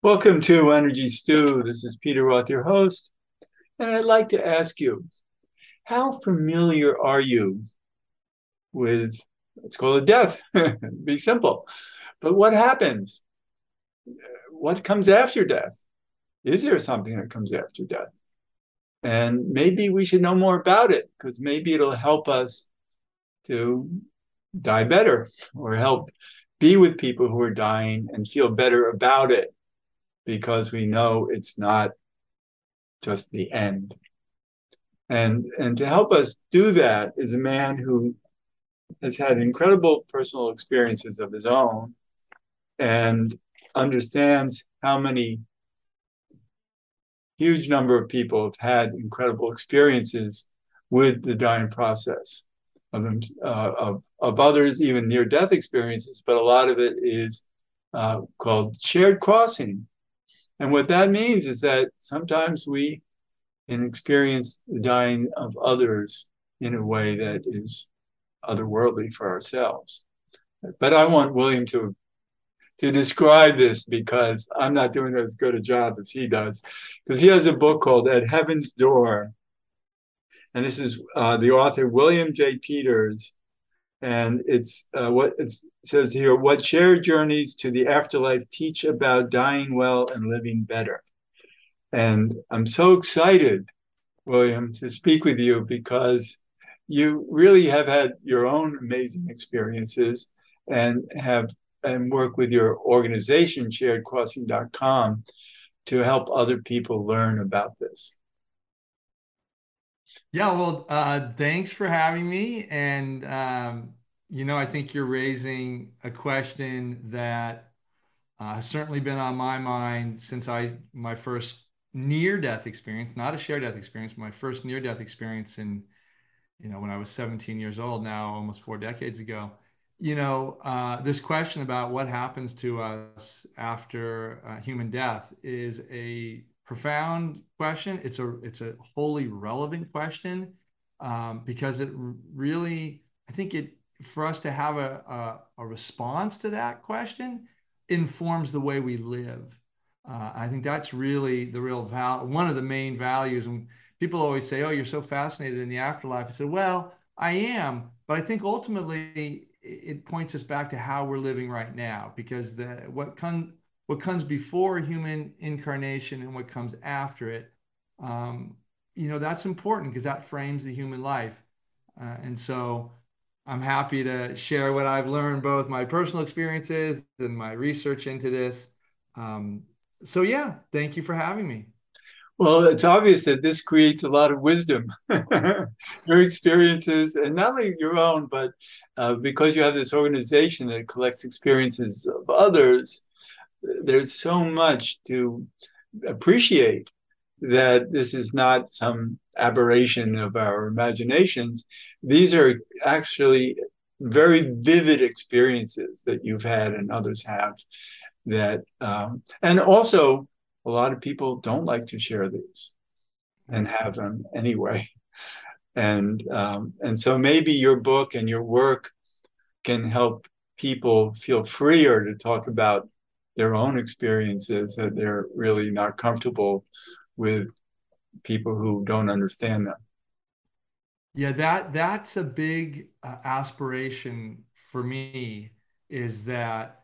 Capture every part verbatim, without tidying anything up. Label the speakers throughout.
Speaker 1: Welcome to Energy Stew. This is Peter Roth, your host, and I'd like to ask you, how familiar are you with, let's call it death? Be simple. But what happens? What comes after death? Is there something that comes after death? And maybe we should know more about it because maybe it'll help us to die better or help be with people who are dying and feel better about it because we know it's not just the end. And, and to help us do that is a man who has had incredible personal experiences of his own and understands how many huge number of people have had incredible experiences with the dying process of them, uh, of, of others, even near death experiences, but a lot of it is uh, called shared crossing. And what that means is that sometimes we can experience the dying of others in a way that is otherworldly for ourselves. But I want William to to describe this because I'm not doing as good a job as he does. Because he has a book called At Heaven's Door, and this is uh, the author William J. Peters, and it's uh, what it says here: what shared journeys to the afterlife teach about dying well and living better. And I'm so excited, William, to speak with you because you really have had your own amazing experiences and have and work with your organization shared crossing dot com to help other people learn about this.
Speaker 2: Yeah, well, uh, thanks for having me. And, um, you know, I think you're raising a question that uh, has certainly been on my mind since I, my first near-death experience, not a shared-death experience, my first near-death experience in, you know, when I was seventeen years old, now almost four decades ago. You know, uh, this question about what happens to us after uh, human death is a profound question. It's a it's a wholly relevant question um, because it really, I think it for us to have a, a, a response to that question informs the way we live. Uh, I think that's really the real val one of the main values. And people always say, "Oh, you're so fascinated in the afterlife." I said, "Well, I am, but I think ultimately it points us back to how we're living right now, because the what comes what comes before human incarnation and what comes after it, um, you know, that's important because that frames the human life." Uh, and so, I'm happy to share what I've learned, both my personal experiences and my research into this. Um, so, yeah, thank you for having me.
Speaker 1: Well, it's obvious that this creates a lot of wisdom, your experiences, and not only your own, but uh, because you have this organization that collects experiences of others, there's so much to appreciate that this is not some aberration of our imaginations. These are actually very vivid experiences that you've had and others have that, um, and also a lot of people don't like to share these and have them anyway. And um, and so maybe your book and your work can help people feel freer to talk about their own experiences that they're really not comfortable with people who don't understand them.
Speaker 2: Yeah, that that's a big uh, aspiration for me, is that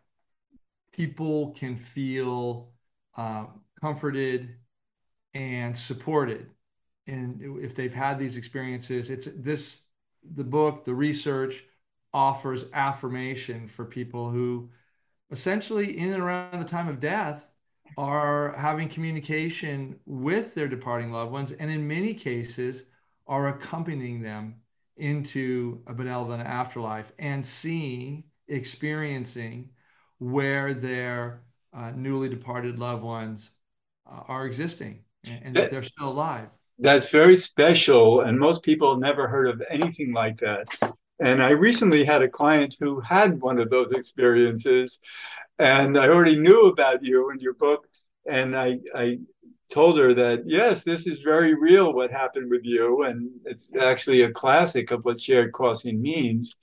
Speaker 2: people can feel um, comforted and supported. And if they've had these experiences, it's this the book, the research offers affirmation for people who essentially in and around the time of death are having communication with their departing loved ones, and in many cases are accompanying them into a benevolent afterlife and seeing, experiencing where their uh, newly departed loved ones uh, are existing, and, and that
Speaker 1: That,
Speaker 2: they're still alive.
Speaker 1: that's very special, and most people never heard of anything like that. And I recently had a client who had one of those experiences, and I already knew about you and your book, and I, I told her that yes, this is very real what happened with you, and it's actually a classic of what shared crossing means.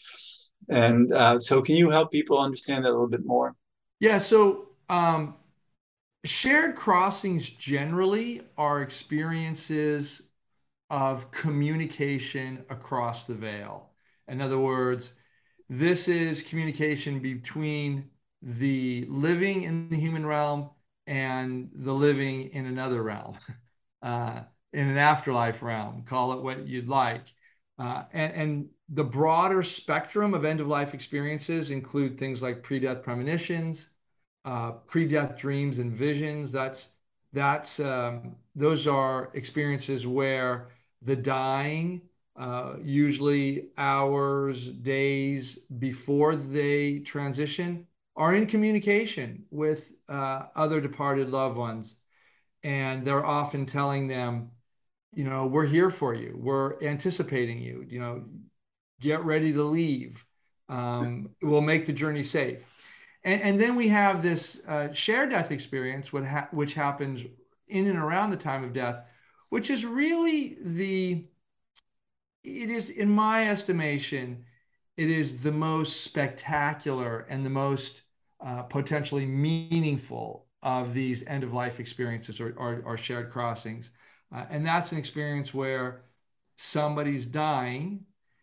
Speaker 1: And uh, so, can you help people understand that a little bit more?
Speaker 2: Yeah, so um, Shared crossings generally are experiences of communication across the veil. In other words, this is communication between the living in the human realm and the living in another realm, uh, in an afterlife realm, call it what you'd like. Uh, and, and the broader spectrum of end of life experiences include things like pre death premonitions, uh, pre-death dreams and visions. That's that's um, those are experiences where the dying, uh, usually hours, days before they transition, are in communication with uh, other departed loved ones, and they're often telling them, you know, we're here for you, we're anticipating you, you know, get ready to leave. Um, we'll make the journey safe. And, and then we have this uh, shared death experience, what ha- which happens in and around the time of death, which is really the, it is, in my estimation, it is the most spectacular and the most uh, potentially meaningful of these end of life experiences, or, or, or shared crossings. Uh, and that's an experience where somebody's dying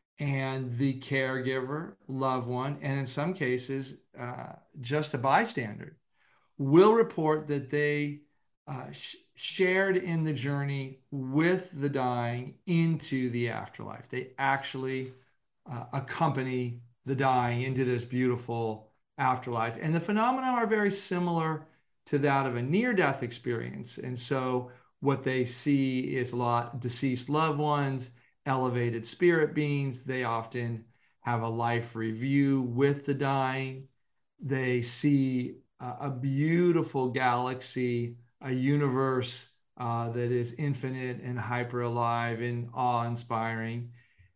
Speaker 2: and the caregiver, loved one, and in some cases, uh, just a bystander, will report that they uh, sh- shared in the journey with the dying into the afterlife. They actually uh, accompany the dying into this beautiful afterlife. And the phenomena are very similar to that of a near death experience. And so, what they see is a lot deceased loved ones, elevated spirit beings. They often have a life review with the dying. They see uh, a beautiful galaxy, a universe uh, that is infinite and hyper alive and awe inspiring.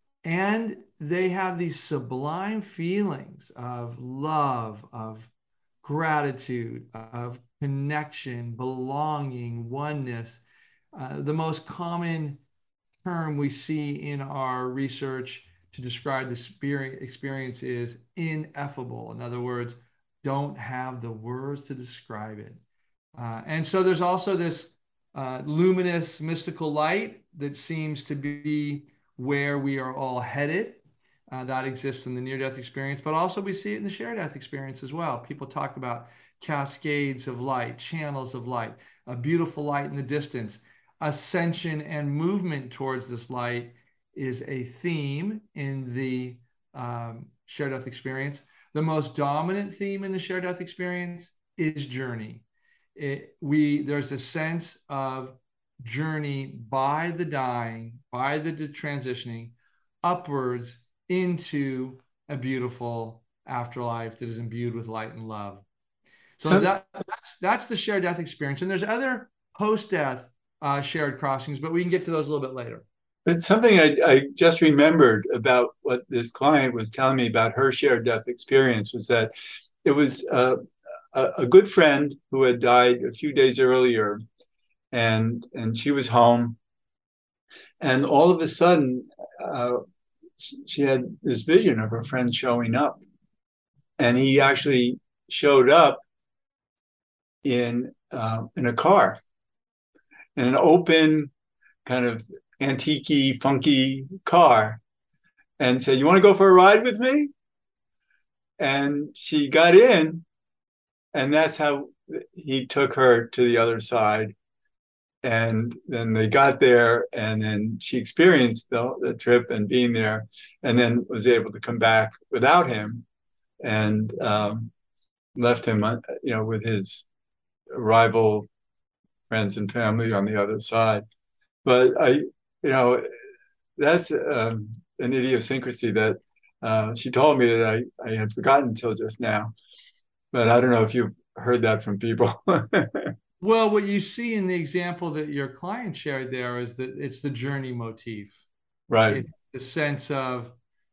Speaker 2: And they have these sublime feelings of love, of gratitude, of connection, belonging, oneness. Uh, the most common term we see in our research to describe the experience is ineffable. In other words, don't have the words to describe it. Uh, and so there's also this uh, luminous mystical light that seems to be where we are all headed. Uh, that exists in the near death experience, but also we see it in the shared death experience as well. People talk about cascades of light, channels of light, a beautiful light in the distance. Ascension and movement towards this light is a theme in the um, shared death experience. The most dominant theme in the shared death experience is journey. It, we there's a sense of journey by the dying, by the transitioning upwards into a beautiful afterlife that is imbued with light and love. So
Speaker 1: Some,
Speaker 2: that that's that's the shared death experience, and there's other post-death uh, shared crossings, but we can get to those a little bit later.
Speaker 1: but something I, I just remembered about what this client was telling me about her shared death experience was that it was uh, a, a good friend who had died a few days earlier, and and she was home, and all of a sudden, uh, she had this vision of her friend showing up, and he actually showed up in uh, in a car, in an open kind of antique funky car, and said, "You want to go for a ride with me?" And she got in, and that's how he took her to the other side. And then they got there, and then she experienced the, the trip and being there, and then was able to come back without him, and um, left him, you know, with his rival friends and family on the other side. But I, you know, that's um, an idiosyncrasy that uh, she told me that I, I had forgotten until just now. But I don't know if you've heard that from people.
Speaker 2: Well, what you see in the example that your client shared there is that it's the journey motif.
Speaker 1: Right.
Speaker 2: It's the sense of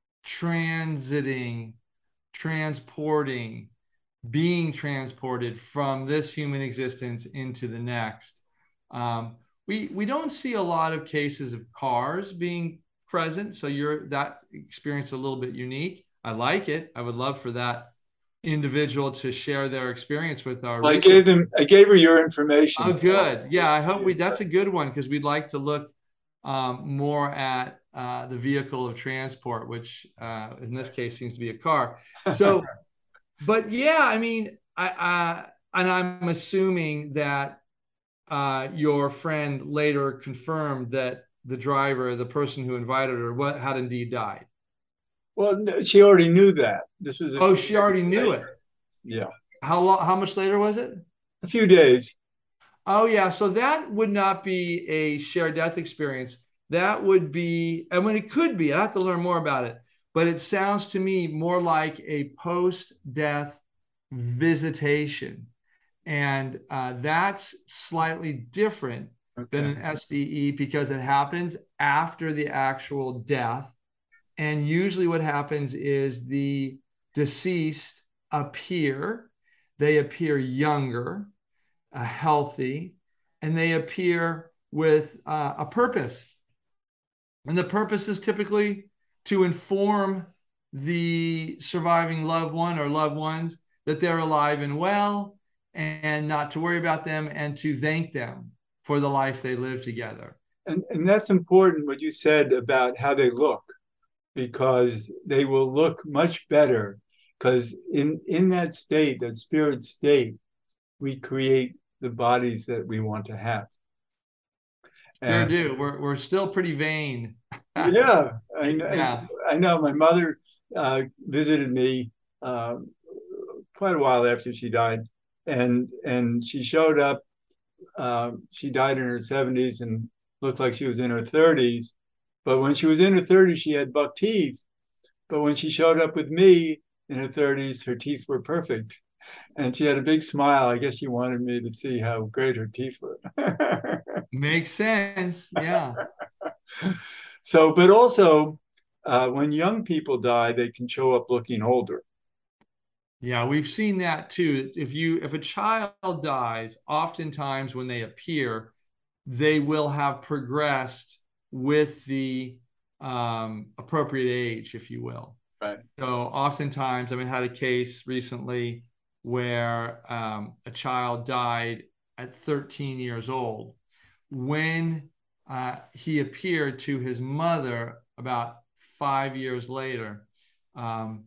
Speaker 2: transiting, transporting, being transported from this human existence into the next. Um, we we don't see a lot of cases of cars being present, so you're that experience a little bit unique. I like it. I would love for that individual to share their experience with our
Speaker 1: Well, I
Speaker 2: research.
Speaker 1: gave them, I gave her your information.
Speaker 2: Oh, good. Yeah, I hope we. That's a good one because we'd like to look um, more at uh, the vehicle of transport, which uh, in this case seems to be a car. So, but yeah, I mean, I, I and I'm assuming that uh, your friend later confirmed that the driver, the person who invited her, what had indeed died.
Speaker 1: Well, no, she already knew that. This was a
Speaker 2: Oh,
Speaker 1: few
Speaker 2: she already
Speaker 1: days
Speaker 2: knew it.
Speaker 1: later. Yeah,
Speaker 2: How long? How much later was it?
Speaker 1: a few days.
Speaker 2: Oh, yeah. So that would not be a shared death experience. That would be, I mean, it could be. I have to learn more about it. But it sounds to me more like a post death visitation. And uh, that's slightly different than
Speaker 1: Okay.
Speaker 2: an S D E because it happens after the actual death. And usually what happens is the deceased appear, they appear younger, uh, healthy, and they appear with uh, a purpose. And the purpose is typically to inform the surviving loved one or loved ones that they're alive and well and not to worry about them and to thank them for the life they lived together.
Speaker 1: And, and that's important what you said about how they look, because they will look much better. Because in, in that state, that spirit state, we create the bodies that we want to have.
Speaker 2: Sure
Speaker 1: And
Speaker 2: do. We're, we're still pretty vain.
Speaker 1: yeah, I know,
Speaker 2: Yeah.
Speaker 1: I know my mother uh, visited me uh, quite a while after she died. And, and she showed up. Um, she died in her seventies and looked like she was in her thirties. But when she was in her thirties, she had buck teeth. But when she showed up with me in her thirties, her teeth were perfect. And she had a big smile. I guess she wanted me to see how great her teeth were.
Speaker 2: Makes sense. Yeah.
Speaker 1: So, but also, uh, when young people die, they can show up looking older.
Speaker 2: Yeah, we've seen that too. If you if a child dies, oftentimes when they appear, they will have progressed with the um, appropriate age, if you will.
Speaker 1: Right.
Speaker 2: So oftentimes, I mean, I had a case recently where um, a child died at thirteen years old. When uh, he appeared to his mother about five years later, um,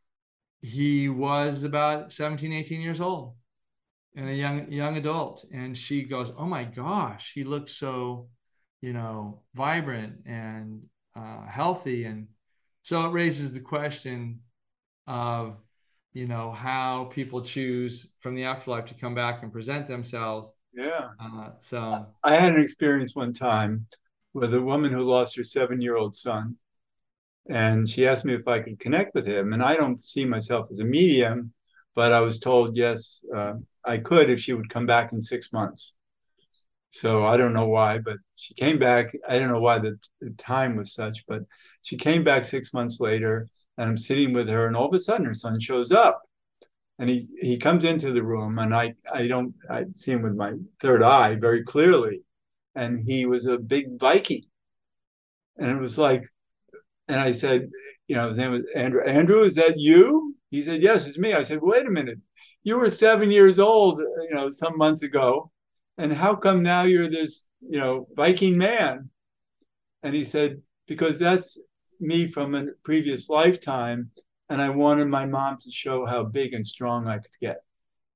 Speaker 2: he was about seventeen, eighteen years old and a young young adult. And she goes, "Oh my gosh, he looks so, you know, vibrant and uh, healthy." And so it raises the question of, you know, how people choose from the afterlife to come back and present themselves.
Speaker 1: Yeah.
Speaker 2: Uh, so,
Speaker 1: I had an experience one time with a woman who lost her seven year old son. And she asked me if I could connect with him. And I don't see myself as a medium, but I was told yes, uh, I could if she would come back in six months. So I don't know why, but she came back. I don't know why the, the time was such, but she came back six months later, and I'm sitting with her, and all of a sudden her son shows up, and he he comes into the room, and I I don't I see him with my third eye very clearly, and he was a big Viking, and it was like, and I said, you know, his name was Andrew. Andrew, is that you? He said, yes, it's me. I said, wait a minute, you were seven years old, you know, some months ago, and how come now you're this, you know, Viking man? And he said, because that's me from a previous lifetime, and I wanted my mom to show how big and strong I could get.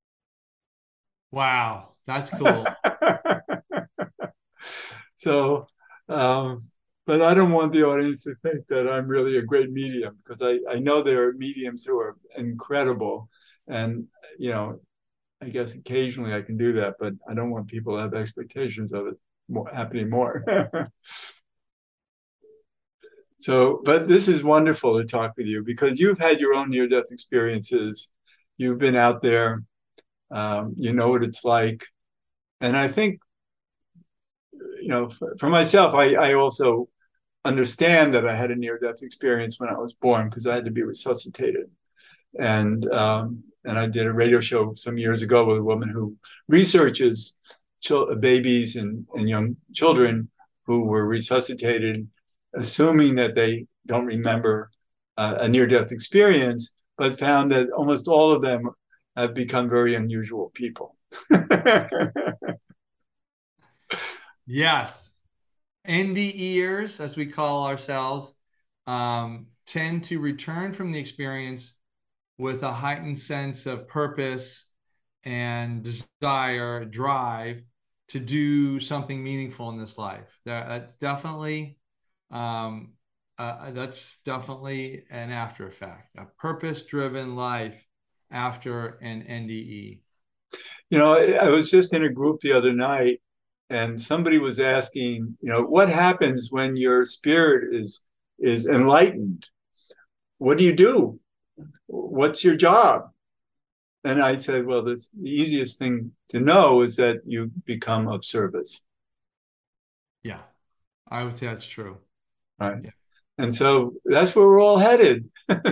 Speaker 2: wow, that's cool.
Speaker 1: So, um, but I don't want the audience to think that I'm really a great medium, because I, I know there are mediums who are incredible. And, you know, I guess occasionally I can do that, but I don't want people to have expectations of it more, happening more. So, but this is wonderful to talk with you because you've had your own near death experiences. You've been out there, um, you know what it's like. And I think, you know, for, for myself, I, I also understand that I had a near death experience when I was born because I had to be resuscitated. And um, and I did a radio show some years ago with a woman who researches ch- babies and, and young children who were resuscitated, assuming that they don't remember uh, a near death experience, but found that almost all of them have become very unusual people.
Speaker 2: Yes. N D Eers, as we call ourselves, um, tend to return from the experience with a heightened sense of purpose and desire, drive to do something meaningful in this life. That, that's definitely um, uh, that's definitely an after effect, a purpose-driven life after an N D E.
Speaker 1: You know, I was just in a group the other night, and somebody was asking, you know, what happens when your spirit is is enlightened? What do you do? What's your job? And I said, well, this, the easiest thing to know is that you become of service.
Speaker 2: Yeah, I would say that's true.
Speaker 1: Right.
Speaker 2: Yeah.
Speaker 1: And so that's where we're all headed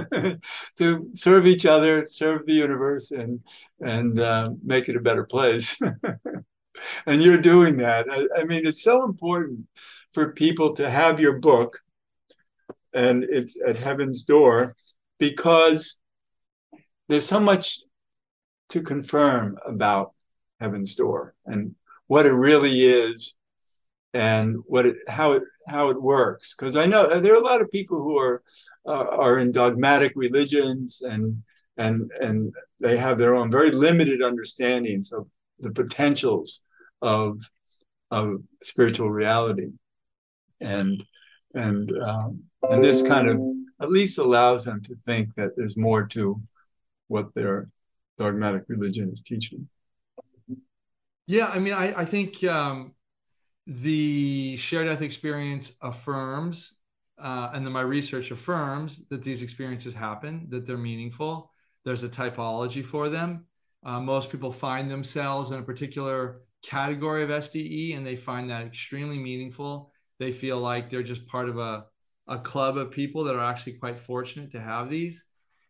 Speaker 1: to serve each other, serve the universe, and and uh, make it a better place. And you're doing that. I, I mean, it's so important for people to have your book, and it's at Heaven's Door, because there's so much to confirm about Heaven's Door and what it really is, and what it how it how it works. Because I know there are a lot of people who are uh, are in dogmatic religions, and and and they have their own very limited understandings of the potentials of of spiritual reality, and and um, and this kind of at least allows them to think that there's more to what their dogmatic religion is teaching.
Speaker 2: Yeah, I mean, I, I think um, the shared death experience affirms, uh, and then my research affirms that these experiences happen, that they're meaningful. There's a typology for them. Uh, most people find themselves in a particular category of S D E, and they find that extremely meaningful. They feel like they're just part of a, a club of people that are actually quite fortunate to have these.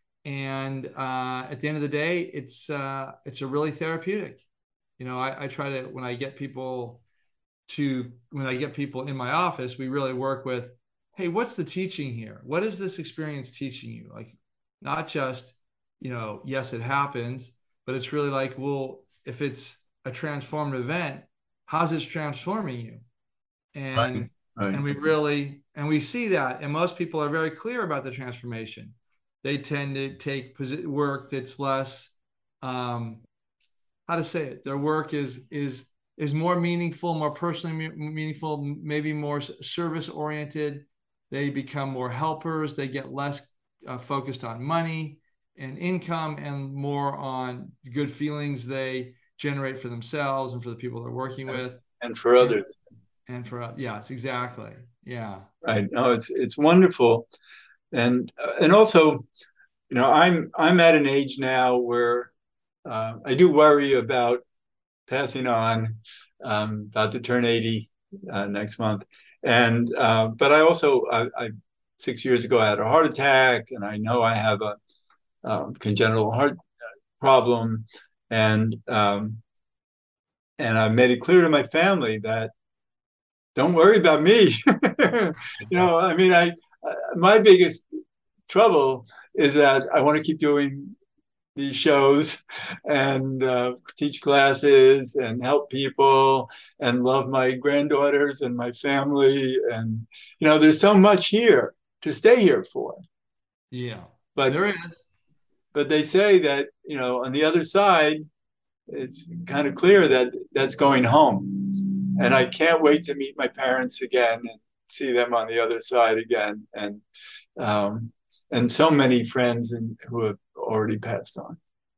Speaker 2: And uh, at the end of the day, it's uh, it's a really therapeutic. You know, I, I try to, when I get people to when I get people in my office, we really work with, hey, what's the teaching here? What is this experience teaching you? Like, not just, you know, yes, it happens, but it's really like, well, if it's a transformative event, how's it transforming you?
Speaker 1: Right.
Speaker 2: And
Speaker 1: Right.
Speaker 2: and we really and we see that, and most people are very clear about the transformation. They tend to take work that's less, um, how to say it. Their work is is is more meaningful, more personally meaningful, maybe more service oriented. They become more helpers. They get less uh, focused on money and income, and more on good feelings they generate for themselves and for the people they're working
Speaker 1: And,
Speaker 2: with,
Speaker 1: and for
Speaker 2: and
Speaker 1: others.
Speaker 2: and for uh, yeah, it's exactly, yeah.
Speaker 1: Right. No, it's it's wonderful. And uh, and also, you know, I'm I'm at an age now where uh, I do worry about passing on. Um, about to turn eighty uh, next month, and uh, but I also I, I six years ago I had a heart attack, and I know I have a um, congenital heart problem, and um, and I made it clear to my family that don't worry about me. You know, I mean, I my biggest trouble is that I want to keep doing these shows and uh, teach classes and help people and love my granddaughters and my family. And, you know, there's so much here to stay here for.
Speaker 2: Yeah,
Speaker 1: But,
Speaker 2: there is.
Speaker 1: but they say that, you know, on the other side, it's kind of clear that that's going home. And I can't wait to meet my parents again and see them on the other side again. And, um, and so many friends and, who have already passed on.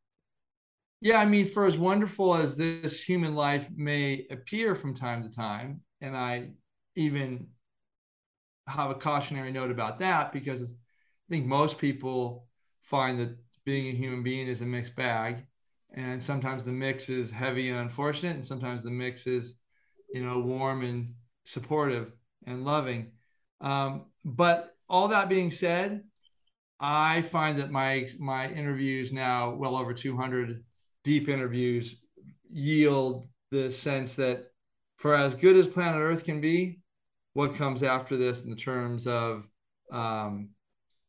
Speaker 2: Yeah, I mean, for as wonderful as this human life may appear from time to time, and I even have a cautionary note about that, because I think most people find that being a human being is a mixed bag. And sometimes the mix is heavy and unfortunate, and sometimes the mix is, you know, warm and supportive and loving. Um, but all that being said, I find that my my interviews now, well over two hundred deep interviews, yield the sense that for as good as planet Earth can be, what comes after this in the terms of um,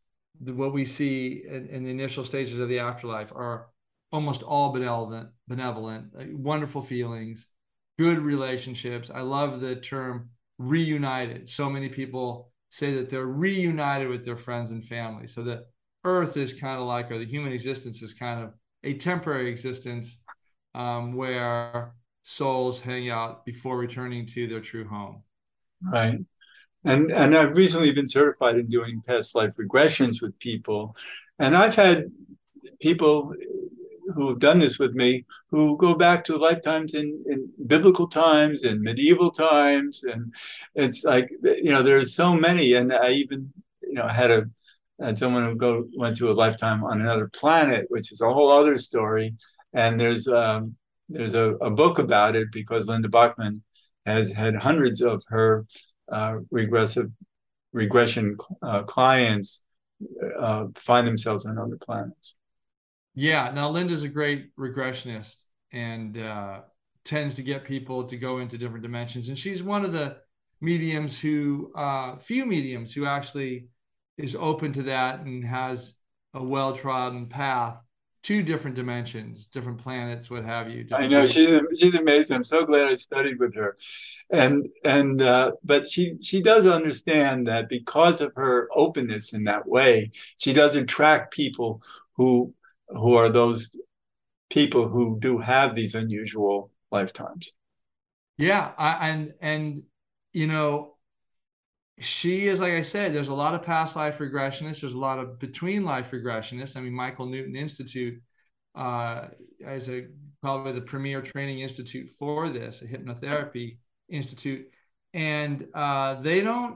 Speaker 2: what we see in, in the initial stages of the afterlife are almost all benevolent, benevolent, uh, wonderful feelings, good relationships. I love the term reunited. So many people say that they're reunited with their friends and family. So the earth is kind of like, or the human existence is kind of a temporary existence um, where souls hang out before returning to their true home.
Speaker 1: Right. And and I've recently been certified in doing past life regressions with people. And I've had people who have done this with me who go back to lifetimes in, in biblical times and medieval times. And it's like, you know, there's so many. And I even, you know, had a had someone who go went to a lifetime on another planet, which is a whole other story. And there's um, there's a, a book about it because Linda Bachman has had hundreds of her uh, regressive regression uh, clients uh, find themselves on other planets.
Speaker 2: Yeah. Now, Linda's a great regressionist and uh, tends to get people to go into different dimensions. And she's one of the mediums who, uh, few mediums who actually is open to that and has a well-trodden path to different dimensions, different planets, what have you.
Speaker 1: I know
Speaker 2: Different
Speaker 1: she's she's amazing. I'm so glad I studied with her, and and uh, but she she does understand that because of her openness in that way, she does attract people who who are those people who do have these unusual lifetimes.
Speaker 2: Yeah, I, and and you know, she is, like I said, there's a lot of past life regressionists. There's a lot of between life regressionists. I mean, Michael Newton Institute uh, as a probably the premier training institute for this, a hypnotherapy institute, and uh, they don't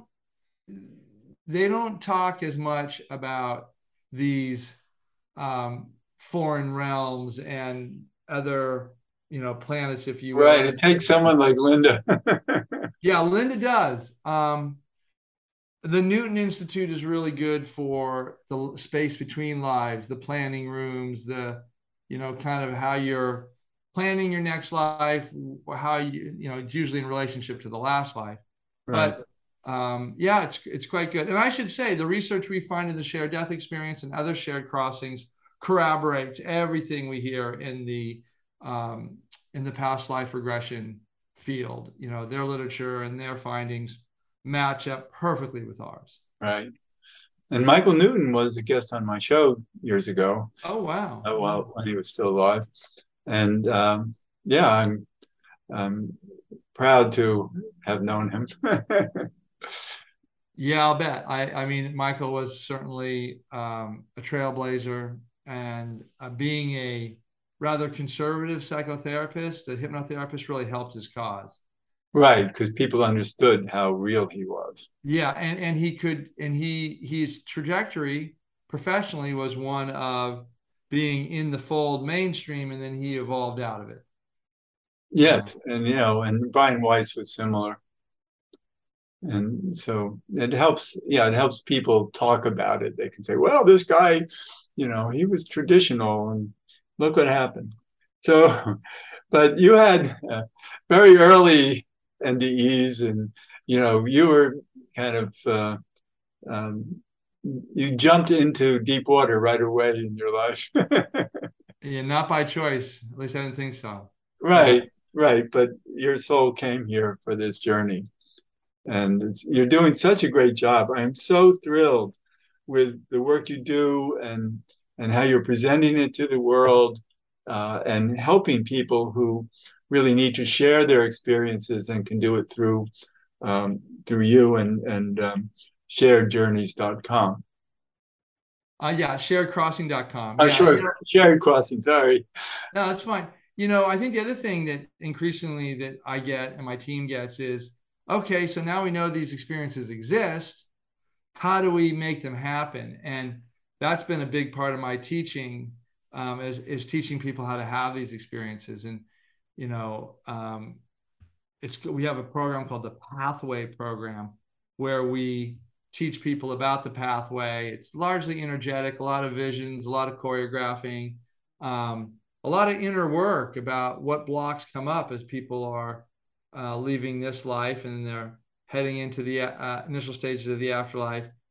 Speaker 2: they don't talk as much about these um, foreign realms and other you know planets, if you will.
Speaker 1: Right. It takes someone like Linda.
Speaker 2: Yeah, Linda does. Um, the Newton Institute is really good for the space between lives, the planning rooms, the, you know, kind of how you're planning your next life, how you, you know, it's usually in relationship to the last life.
Speaker 1: Right.
Speaker 2: But um, yeah, it's it's quite good. And I should say the research we find in the shared death experience and other shared crossings corroborates everything we hear in the um, in the past life regression field. You know, their literature and their findings match up perfectly with ours.
Speaker 1: Right. And Michael Newton was a guest on my show years ago.
Speaker 2: Oh, wow.
Speaker 1: Uh,
Speaker 2: Wow.
Speaker 1: well, when he was still alive. And um, yeah, I'm, I'm proud to have known him.
Speaker 2: Yeah, I'll bet. I, I mean, Michael was certainly um, a trailblazer, and uh, being a rather conservative psychotherapist, a hypnotherapist really helped his cause.
Speaker 1: Right, because people understood how real he was.
Speaker 2: Yeah, and and he could, and he his trajectory professionally was one of being in the fold mainstream, and then he evolved out of it. Uh,
Speaker 1: Yes, and you know, and Brian Weiss was similar. And so it helps, yeah, it helps people talk about it. They can say, well, this guy, you know, he was traditional and look what happened. So, but you had uh, very early N D Es and, you know, you were kind of, uh, um, you jumped into deep water right away in your life.
Speaker 2: yeah, not by choice. At least I didn't think so. Yeah.
Speaker 1: Right, right. But your soul came here for this journey. And it's, you're doing such a great job. I'm so thrilled with the work you do and and how you're presenting it to the world uh, and helping people who really need to share their experiences and can do it through um, through you and and um, shared journeys dot com.
Speaker 2: Uh, yeah, shared crossing dot com.
Speaker 1: Oh,
Speaker 2: Yeah, you
Speaker 1: sure,
Speaker 2: know,
Speaker 1: shared crossing. Sorry.
Speaker 2: no, that's fine. You know, I think the other thing that increasingly that I get and my team gets is, okay, so now we know these experiences exist. How do we make them happen? And that's been a big part of my teaching, um, is, is teaching people how to have these experiences. And, you know, um, it's we have a program called the Pathway Program where we teach people about the pathway. It's largely energetic, a lot of visions, a lot of choreographing, um, a lot of inner work about what blocks come up as people are uh, leaving this life and they're heading into the uh, initial stages of the afterlife.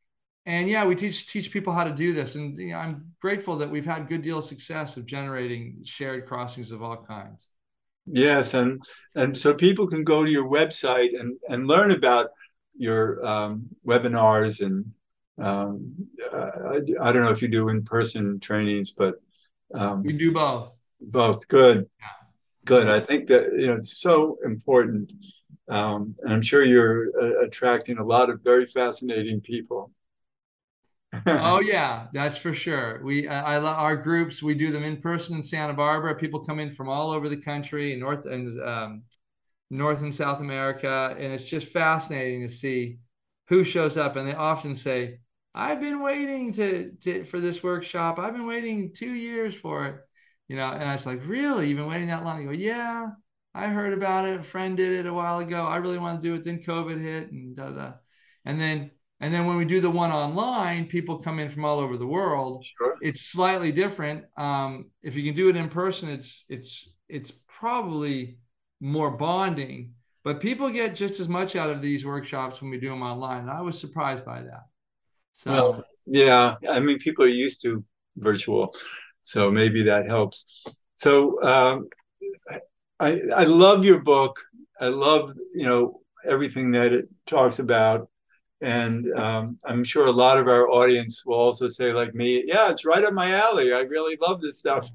Speaker 2: and yeah, we teach teach people how to do this, and you know, I'm grateful that we've had good deal of success of generating shared crossings of all kinds.
Speaker 1: Yes, and and so people can go to your website and and learn about your um, webinars and um, uh, I, I don't know if you do in-person trainings, but
Speaker 2: We
Speaker 1: um,
Speaker 2: do both.
Speaker 1: both good, good.
Speaker 2: Yeah.
Speaker 1: I think that you know it's so important, um, and I'm sure you're uh, attracting a lot of very fascinating people.
Speaker 2: Oh yeah, that's for sure. We I, I our groups, we do them in person in Santa Barbara. People come in from all over the country, in North and um, North and South America, and it's just fascinating to see who shows up. And they often say, "I've been waiting to, to for this workshop. I've been waiting two years for it." You know, and I was like, "Really? You've been waiting that long?" You go, "Yeah, I heard about it. A friend did it a while ago. I really want to do it. Then COVID hit, and da da." And then and then when we do the one online, people come in from all over the world.
Speaker 1: Sure.
Speaker 2: It's slightly different. Um, if you can do it in person, it's it's it's probably more bonding, but people get just as much out of these workshops when we do them online. And I was surprised by that. So,
Speaker 1: Well, yeah, I mean, people are used to virtual, so maybe that helps. So, um, I I love your book. I love, you know, everything that it talks about. And um, I'm sure a lot of our audience will also say, like me, yeah, it's right up my alley. I really love this stuff.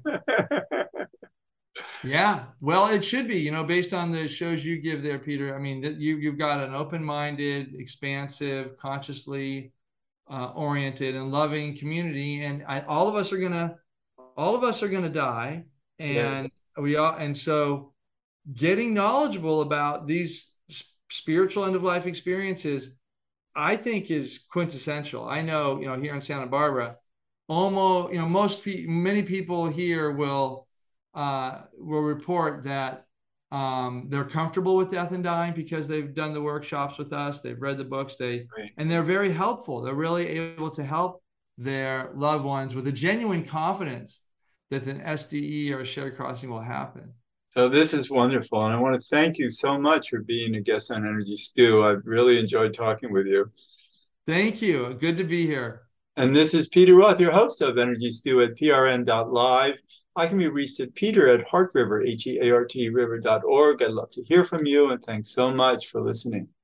Speaker 2: yeah, well, it should be, you know, based on the shows you give there, Peter. I mean, that you you've got an open-minded, expansive, consciously uh, oriented, and loving community, and I, all of us are gonna, all of us are gonna die,
Speaker 1: Yes.
Speaker 2: and we are, and so getting knowledgeable about these spiritual end of life experiences, I think, is quintessential. I know, you know, here in Santa Barbara, almost, you know, most pe- many people here will uh, will report that um, they're comfortable with death and dying because they've done the workshops with us, they've read the books, they
Speaker 1: Right.
Speaker 2: and they're very helpful. They're really able to help their loved ones with a genuine confidence that an S D E or a shared crossing will happen.
Speaker 1: So this is wonderful. And I want to thank you so much for being a guest on Energy Stew. I've really enjoyed talking with you.
Speaker 2: Thank you. Good to be here.
Speaker 1: And this is Peter Roth, your host of Energy Stew at P R N dot live. I can be reached at peter at heart river, H E A R T river dot org. I'd love to hear from you, and thanks so much for listening.